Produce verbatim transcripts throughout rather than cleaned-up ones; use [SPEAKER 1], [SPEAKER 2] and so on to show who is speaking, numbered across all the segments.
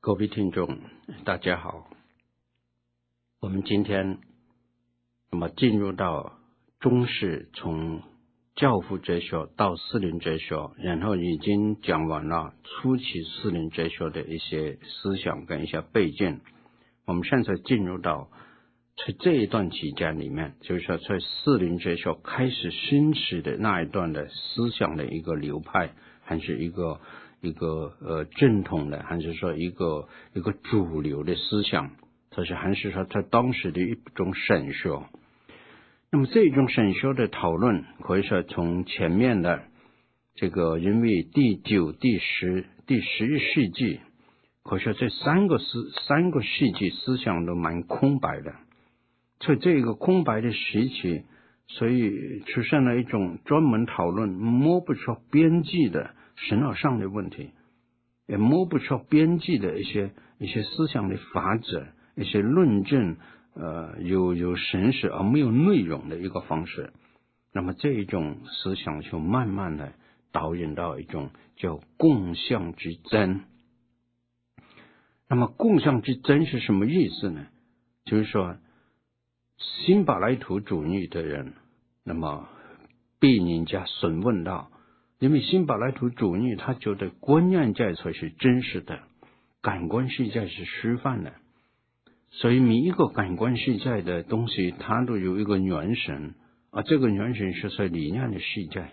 [SPEAKER 1] 各位听众大家好，我们今天那么进入到中世，从教父哲学到四灵哲学，然后已经讲完了初期四灵哲学的一些思想跟一些背景。我们现在进入到在这一段期间里面，就是说在四灵哲学开始兴起的那一段的思想的一个流派，还是一个一个呃正统的，还是说一个一个主流的思想，这是还是说在当时的一种神学。那么这种神学的讨论，可以说从前面的这个，因为第九、第十、第十一世纪，可以说这三个思三个世纪思想都蛮空白的。在这个空白的时期，所以出现了一种专门讨论摸不出边际的神学上的问题，也摸不出边际的一些一些思想的法则，一些论证呃有有神识而没有内容的一个方式。那么这一种思想就慢慢的导引到一种叫共相之争。那么共相之争是什么意思呢？就是说新柏拉图主义的人，那么被人家审问到，因为新柏拉图主义他觉得观念界才是真实的，感官世界是虚幻的，所以每一个感官世界的东西它都有一个原神，而这个原神是在理念的世界。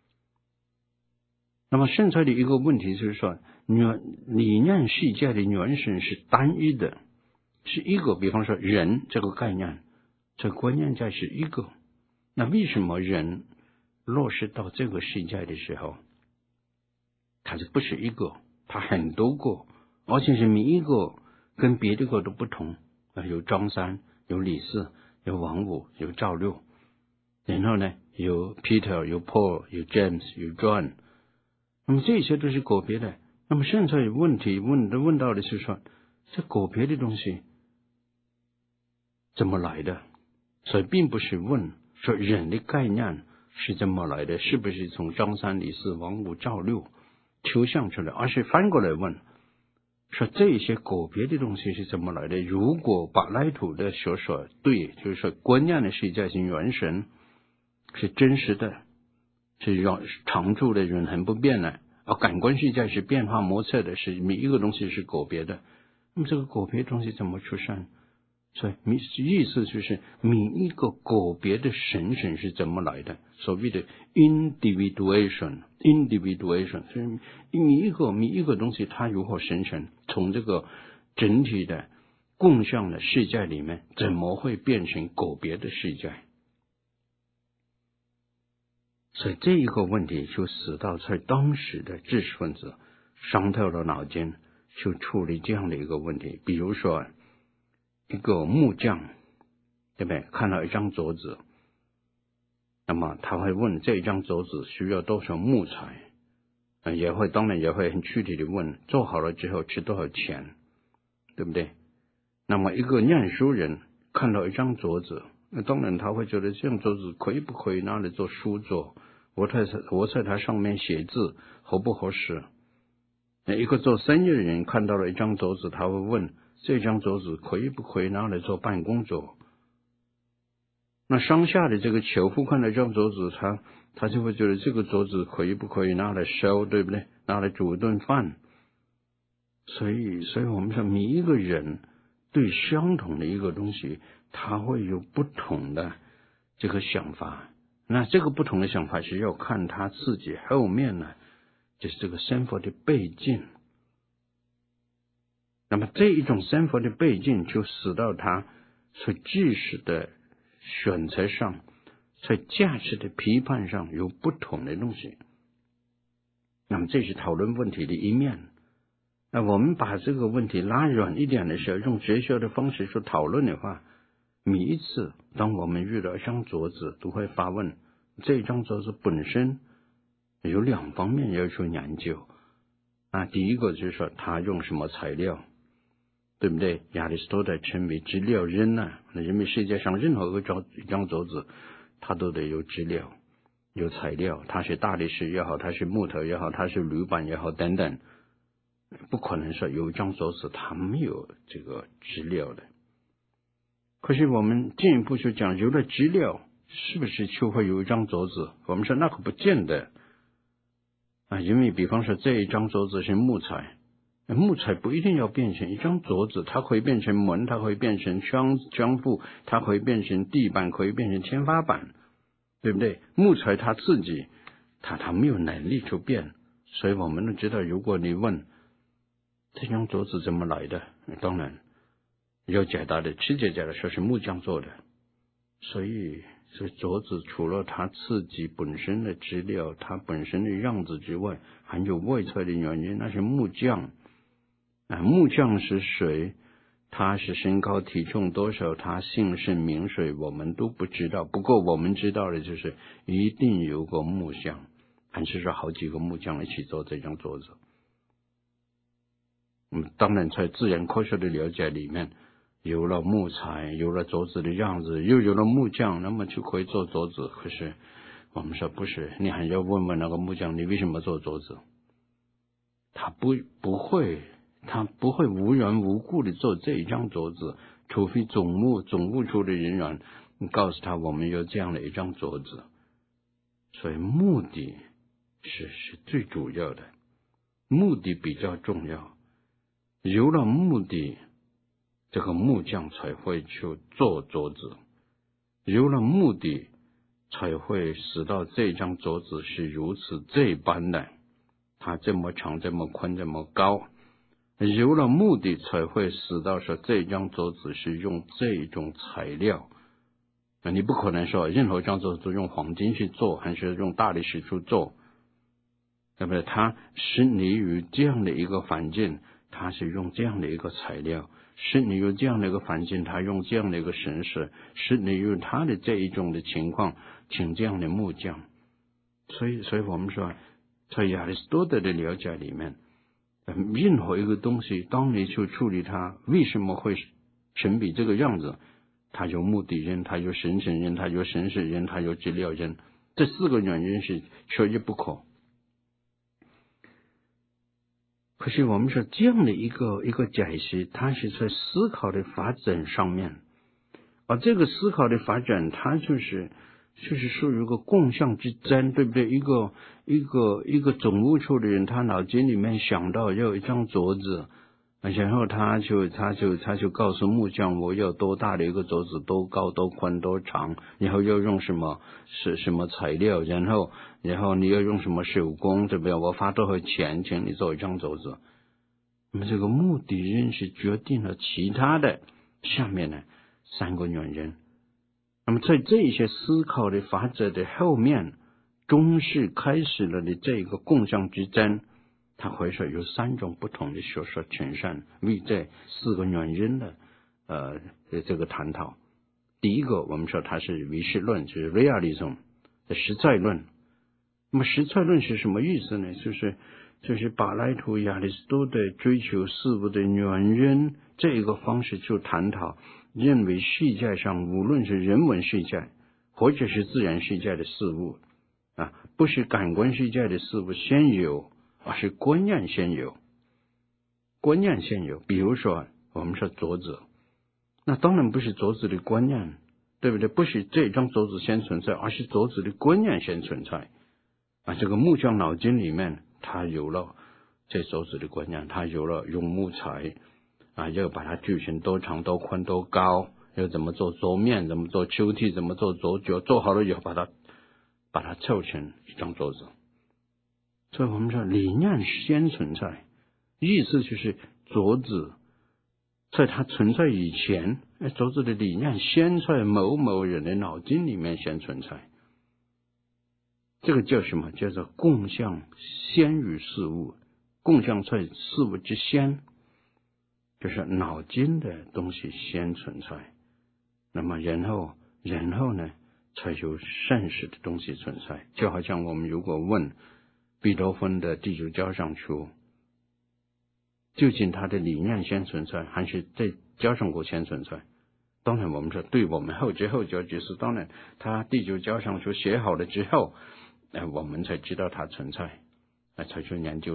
[SPEAKER 1] 那么现在的一个问题就是说，理念世界的原神是单一的，是一个，比方说人这个概念这观念界是一个，那为什么人落实到这个世界的时候，它就不是一个，它很多个，而且是每一个跟别的个都不同，有张三，有李四，有王五，有赵六，然后呢有 Peter， 有 Paul， 有 James， 有 John， 那么这些都是个别的。那么现在问题问问到的是说，这个别的东西怎么来的？所以并不是问说人的概念是怎么来的，是不是从张三李四王五赵六抽象出来，而是翻过来问说这些个别的东西是怎么来的。如果柏拉图的学说对，就是说观念的世界是元神，是真实的，是常住的永恒不变的，而感官世界是变化莫测的，是每一个东西是个别的。那么这个个别东西怎么出现？所以意思就是每一个个别的神神是怎么来的，所谓的 individuation individuation 就是每一个每一个东西它如何形成，从这个整体的共相的世界里面怎么会变成个别的世界。所以这一个问题就使到在当时的知识分子伤透了脑筋去处理这样的一个问题。比如说一个木匠，对不对？看到一张桌子，那么他会问这一张桌子需要多少木材，也会当然也会很具体的问做好了之后值多少钱，对不对？那么一个念书人看到一张桌子，那当然他会觉得这张桌子可以不可以拿来做书桌，我在我在它上面写字合不合适。那一个做生意的人看到了一张桌子，他会问这张桌子可以不可以拿来做办公桌。那乡下的这个樵夫看到这张桌子，他他就会觉得这个桌子可以不可以拿来烧，对不对？拿来煮一顿饭。所以所以我们说每一个人对相同的一个东西他会有不同的这个想法，那这个不同的想法是要看他自己后面呢就是这个生活的背景。那么这一种生活的背景就使到他在知识的选择上，在价值的批判上有不同的东西。那么这是讨论问题的一面。那我们把这个问题拉远一点的时候，用哲学的方式去讨论的话，每一次当我们遇到一张桌子，都会发问这张桌子本身有两方面要去研究啊。第一个就是说它用什么材料，对不对？亚里士多德称为质料人啊，因为世界上任何一张一张桌子它都得有质料有材料，它是大理石也好，它是木头也好，它是铝板也好等等。 不可能说有一张桌子它没有这个资料的。可是我们进一步就讲，有了资料，是不是就会有一张桌子？我们说那可不见得啊，因为比方说这一张桌子是木材，木材不一定要变成一张桌子，它可以变成门，它可以变成窗窗户，它可以变成地板，可以变成天花板，对不对？木材它自己，它它没有能力去变，所以我们都知道，如果你问这张桌子怎么来的，当然有解答的，直接解答说是木匠做的。所以这桌子除了它自己本身的资料，它本身的样子之外，还有外在的原因，那是木匠啊。木匠是谁？他是身高体重多少，他姓甚名谁，我们都不知道。不过我们知道的就是一定有个木匠，还是说好几个木匠一起做这张桌子。嗯，当然在自然科学的了解里面，有了木材，有了桌子的样子，又有了木匠，那么就可以做桌子。可是我们说不是，你还要问问那个木匠，你为什么做桌子？他不不会，他不会无缘无故的做这一张桌子，除非总务总务处的人员告诉他我们有这样的一张桌子。所以目的是是最主要的，目的比较重要。有了目的，这个木匠才会去做桌子，有了目的才会使到这张桌子是如此这般的，它这么长这么宽这么高，有了目的才会使到说这张桌子是用这种材料。你不可能说任何一张桌子都用黄金去做，还是用大理石去做，对不对？它是你于这样的一个环境，它是用这样的一个材料，是你有这样的一个环境，它用这样的一个形式，是你有它的这一种的情况，请这样的木匠。所以，所以我们说，在亚里士多德的了解里面，任何一个东西，当你去处理它，为什么会成比这个样子？它有目的因，它有神圣因，它有神识因，它有资料因，这四个原因是缺一不可。可是我们说这样的一个一个解析，它是在思考的发展上面，而这个思考的发展，它就是就是属于一个共享之争，对不对？一个一个一个总务处的人，他脑筋里面想到要有一张桌子，然后他就他就他就告诉木匠，我要多大的一个桌子，多高多宽多长，然后要用什么是什么材料，然后然后你要用什么手工，对不对？我花多少钱请你做一张桌子。那么这个目的因是决定了其他的下面呢三个原因。那么在这些思考的法则的后面，中世开始了的这个共享之争，它会说有三种不同的学说呈现为这四个原因的呃这个探讨。第一个我们说它是唯识论，就是 realism 的实在论。那么实在论是什么意思呢？就是就是柏拉图、亚里士多德追求事物的原因这一个方式去探讨，认为世界上无论是人文世界或者是自然世界的事物啊，不是感官世界的事物先有，而是观念先有。观念先有，比如说我们说桌子，那当然不是桌子的观念，对不对？不是这张桌子先存在，而是桌子的观念先存在啊。这个木匠脑筋里面，他有了这桌子的观念，他有了用木材啊，要把它锯成多长多宽多高，要怎么做桌面，怎么做抽屉，怎么做桌脚，做好了以后把它把它凑成一张桌子。所以我们说理念先存在，意思就是桌子在它存在以前，桌子的理念先在某某人的脑筋里面先存在。这个叫什么？叫做共相先于事物，共相在事物之先，就是脑筋的东西先存在，那么然后然后呢才有现实的东西存在。就好像我们如果问贝多芬的第九交响曲，究竟他的理念先存在，还是在交响曲先存在？当然我们说对我们后知后觉，就是当然他第九交响曲写好了之后，呃、我们才知道它存在，呃、才去研究它。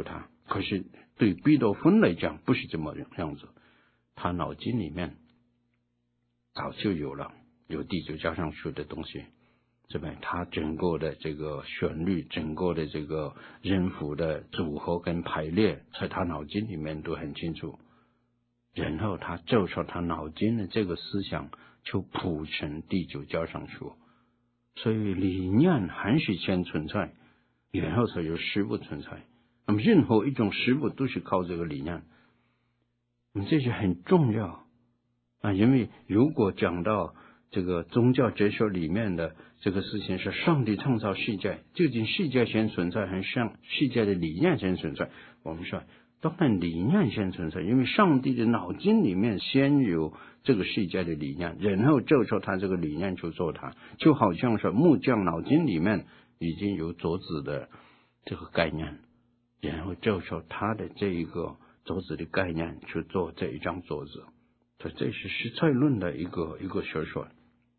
[SPEAKER 1] 可是对贝多芬来讲不是这么样子，他脑筋里面早就有了有第九交响曲的东西，这边他整个的这个旋律，整个的这个音符的组合跟排列，在他脑筋里面都很清楚。然后他照着他脑筋的这个思想，就谱成第九交响曲。所以理念还是先存在，然后才有实物存在。那么任何一种实物都是靠这个理念，那么这是很重要啊。因为如果讲到这个宗教哲学里面的这个事情是上帝创造世界，究竟世界先存在还是上世界的理念先存在？我们说当然理念先存在，因为上帝的脑筋里面先有这个世界的理念，然后照着他这个理念去做它，就好像是木匠脑筋里面已经有镯子的这个概念，然后照着他的这一个镯子的概念去做这一张镯子，所以这是实在论的一个一个学说。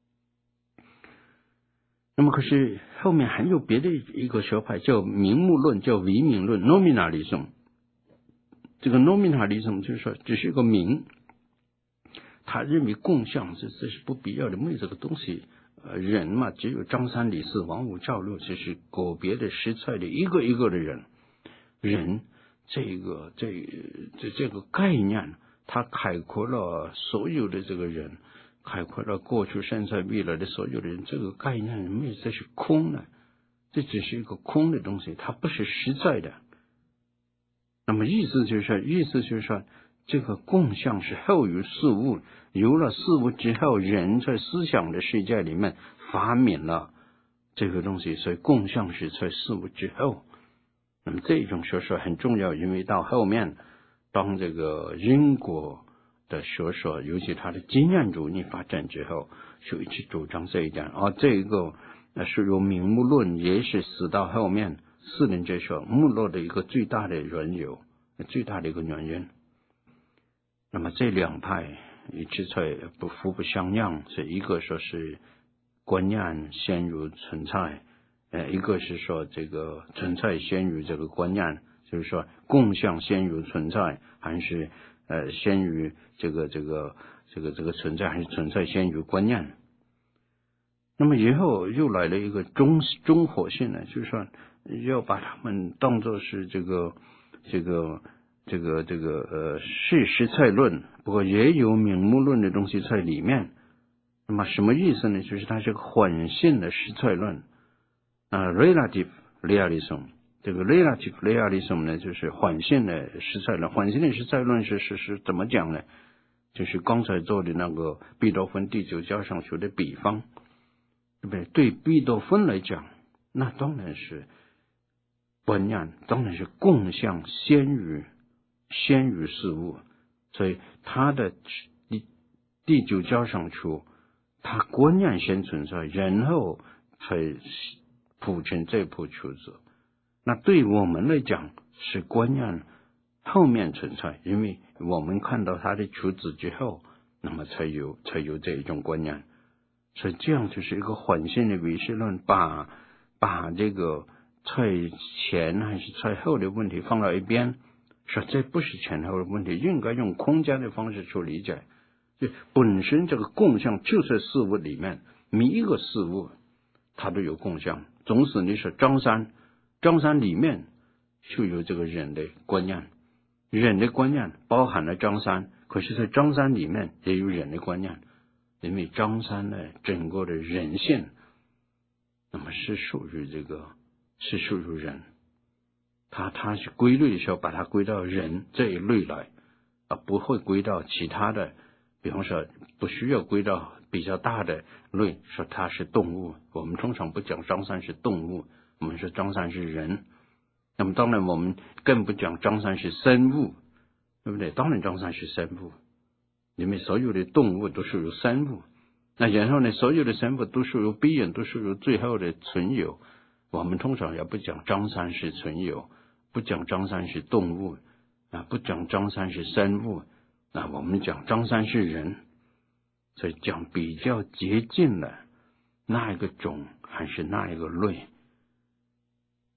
[SPEAKER 1] 那么可是后面还有别的一个学派叫名目论，叫唯名论 nominalism。 这个 nominalism 就是说只是一个名，他认为共相这这是不必要的，没有这个东西。呃，人嘛，只有张三李四王五赵六，这是个别的实在的一个一个的人。人这个这这这个概念，它概括了所有的这个人，概括了过去现在未来的所有的人。这个概念没有，这是空的，这只是一个空的东西，它不是实在的。那么意思就是说，意思就是说，这个共相是后于事物，有了事物之后，人在思想的世界里面发明了这个东西，所以共相是在事物之后。那么这种学说很重要，因为到后面当这个因果的学说，尤其它的经验主义发展之后，就一直主张这一点。而这一个是由名目论，也是死到后面四人哲学没落的一个最大的缘由，最大的一个原因。那么这两派一直在不互不相让，是一个说是观念先于存在，呃，一个是说这个存在先于这个观念，就是说共相先于存在，还是呃先于这个这个这个这个存在，还是存在先于观念？那么以后又来了一个中中火性呢，就是说要把他们当作是这个这个这个这个呃是实在论，不过也有名目论的东西在里面。那么什么意思呢？就是它是个混性的实在论啊 ，relative realism。这个 relative realism 呢，就是混性的实在论。混性的实在论是是是怎么讲呢？就是刚才做的那个贝多芬第九交响曲的比方。对不对？对贝多芬来讲，那当然是观念，当然是共相先于先于事物，所以他的第第九交响曲，他观念先存在，然后才谱成这部曲子。那对我们来讲，是观念后面存在，因为我们看到他的曲子之后，那么才有才有这一种观念。所以这样就是一个混性的唯识论，把把这个在前还是在后的问题放到一边，说这不是前后的问题，应该用空间的方式去理解。就本身这个共相就在事物里面，每一个事物它都有共相。总使你说张三，张三里面就有这个人的观念，人的观念包含了张三，可是在张三里面也有人的观念。因为张三呢，整个的人性，那么是属于这个，是属于人，他他是归类的时候，把它归到人这一类来，啊，不会归到其他的，比方说不需要归到比较大的类，说它是动物。我们通常不讲张三是动物，我们说张三是人。那么当然我们更不讲张三是生物，对不对？当然张三是生物。因为所有的动物都属于生物，那然后呢，所有的生物都属于必然，都属于最后的存有。我们通常也不讲张三是存有，不讲张三是动物啊，不讲张三是生物，那我们讲张三是人，所以讲比较接近的那一个种还是那一个类。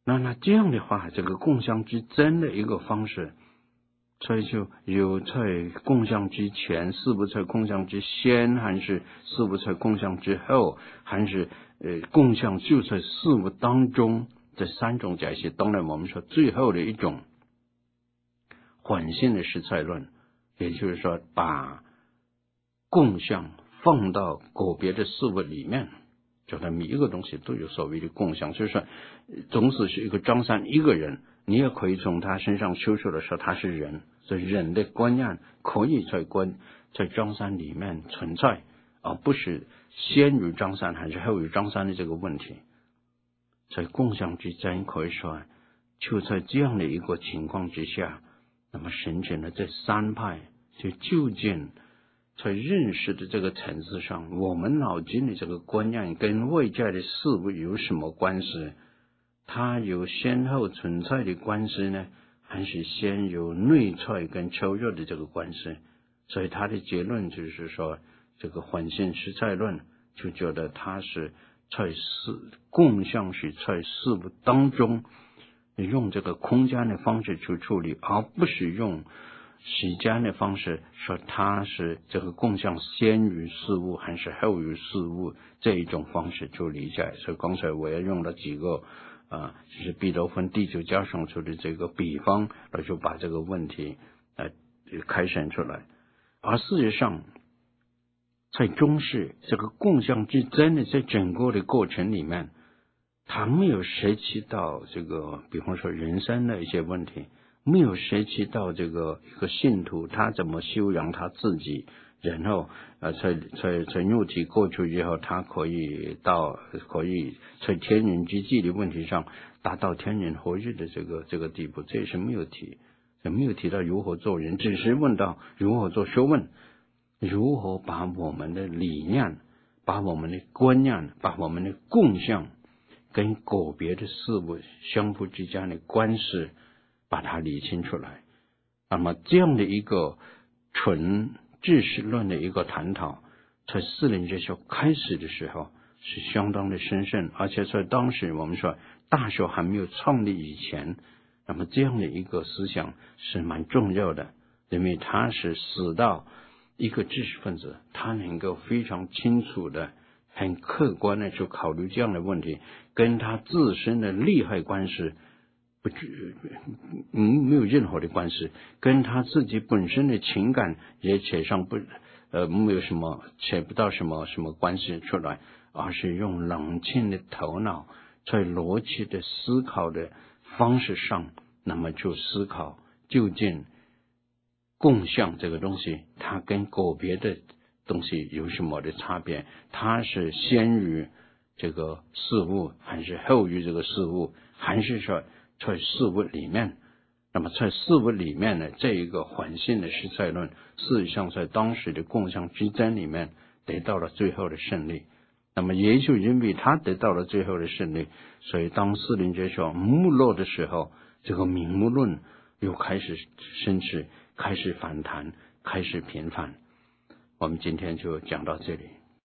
[SPEAKER 1] 那那这样的话，这个共相之真的一个方式，所以就有在共相之前，是不在共相之先，还是是不在共相之后，还是呃共相就在事物当中，这三种解析。当然我们说最后的一种混性的实在论，也就是说把共相放到个别的事物里面，就它每一个东西都有所谓的共相，就是说总是是一个张三一个人，你也可以从他身上抽出来说他是人，所以人的观念可以在观在张三里面存在，而不是先于张三还是后于张三的这个问题。所以共相之真可以说就在这样的一个情况之下，那么形成了这三派，就究竟在认识的这个层次上，我们脑筋的这个观念跟外在的事物有什么关系？它有先后存在的关系呢，还是先有内在跟超越的这个关系？所以他的结论就是说，这个混性实在论就觉得它是在事共相是在事物当中用这个空间的方式去处理，而不是用时间的方式说它是这个共相先于事物还是后于事物这一种方式去理解。所以刚才我也用了几个啊，就是贝多芬第九加上出的这个比方来就把这个问题呃开展出来。而事实上在中世这个共相之真的在整个的过程里面，他没有涉及到这个比方说人生的一些问题，没有涉及到这个一个信徒他怎么修养他自己，然后呃在在在肉体过去以后，他可以到可以在天人之际的问题上达到天人合一的这个这个地步，这也是没有提，也没有提到如何做人，只是问到如何做学问，如何把我们的理念，把我们的观念，把我们的共相跟个别的事物相互之间的关系把它理清出来。那么这样的一个纯知识论的一个探讨，在四灵哲学开始的时候是相当的神圣，而且在当时我们说大学还没有创立以前，那么这样的一个思想是蛮重要的，因为它是使到一个知识分子他能够非常清楚的很客观的去考虑这样的问题，跟他自身的利害关系不嗯没有任何的关系，跟他自己本身的情感也扯上不呃没有什么扯不到什么什么关系出来，而是用冷静的头脑在逻辑的思考的方式上，那么就思考究竟共相这个东西它跟个别的东西有什么的差别，它是先于这个事物还是后于这个事物，还是说在事物里面。那么在事物里面呢，这一个混性的实在论事实上在当时的共相之争里面得到了最后的胜利。那么也就因为他得到了最后的胜利，所以当四灵哲学没落的时候，这个名目论又开始升起，开始反弹，开始频繁。我们今天就讲到这里。